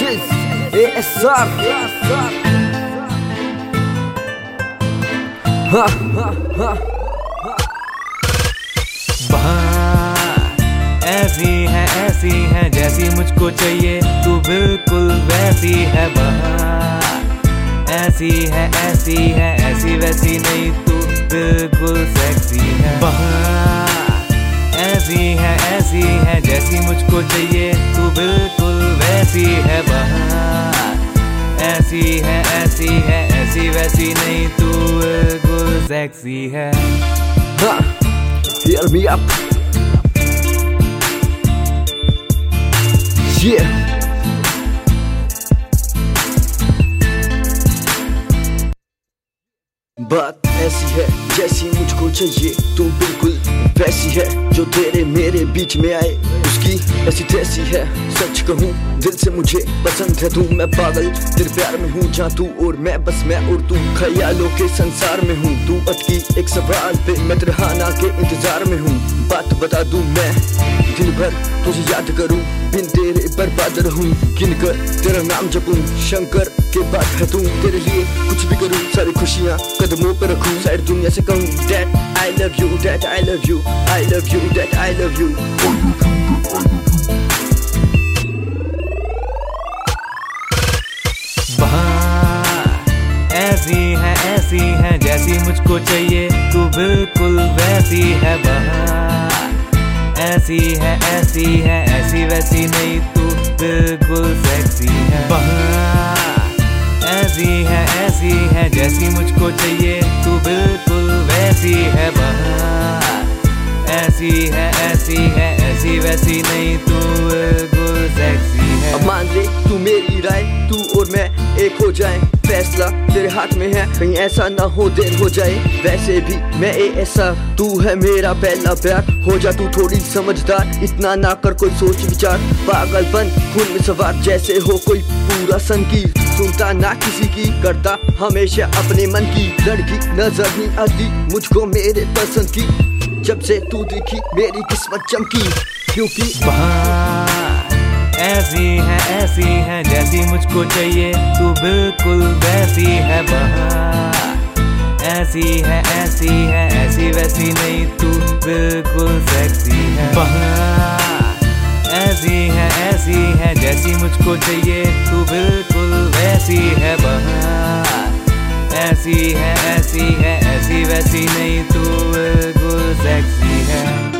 is ASR. ऐसी है जैसी मुझको चाहिए, तू बिल्कुल वैसी है बहार। ऐसी है ऐसी वैसी नहीं, तू बिल्कुल सेक्सी है बहार। ऐसी है जैसी मुझको चाहिए, तू बिल्कुल वैसी है बहार। ऐसी है ऐसी वैसी नहीं, तू बिल्कुल सेक्सी है। Hear me up. Yeah. बात ऐसी है जैसी मुझको चाहिए, तू बिल्कुल वैसी है जो तेरे मेरे बीच में आए उसकी ऐसी तैसी है। सच कहूँ दिल से मुझे पसंद है तू, मैं पागल तेरे प्यार में हूँ। जहाँ तू और मैं, बस मैं और तू ख्यालों के संसार में हूँ। तू अटकी एक सवाल पे, मैं तेरे हाना के इंतजार में हूँ। बात बता दूँ मैं दिन भर तुझे याद करूँ, बिन तेरे बर्बाद रहूँ। गिन कर तेरा नाम जपूँ, शंकर के बाद है तू। तेरे लिए कुछ भी करूँ, सारी खुशियाँ कदमों पे रखूँ। सारी दुनिया से कहूँ that I love you, that I love you, I love you, that I love you। ऐसी है जैसी मुझको चाहिए, तू बिल्कुल वैसी है बहार। ऐसी है ऐसी वैसी नहीं, तू बिल्कुल सेक्सी है बहार। ऐसी है जैसी मुझको चाहिए, तू बिल्कुल वैसी है बहार। ऐसी है ऐसी वैसी नहीं, तू बिल्कुल सेक्सी है। अब मान ले तू मेरी राय, तू और मैं एक हो जाए। फैसला तेरे हाथ में है, कहीं ऐसा ना हो देर हो जाए। वैसे भी मैं ASR, तू है मेरा पहला प्यार। हो जा तू थोड़ी समझदार, इतना ना कर कोई सोच विचार। पागलपन खून में सवार जैसे हो कोई पूरा सन की। सुनता ना किसी की, करता हमेशा अपने मन की। लड़की नजर नहीं आती मुझको मेरे पसंद की, जब से तू दिखी मेरी किस्मत चमकी। क्योंकि ऐसी है जैसी मुझको चाहिए, तू बिल्कुल वैसी है बहार। ऐसी है ऐसी वैसी नहीं, तू बिल्कुल सेक्सी है बहार। ऐसी है जैसी मुझको चाहिए, तू बिल्कुल वैसी है बहार। ऐसी है ऐसी वैसी नहीं, तू बिल्कुल सेक्सी है।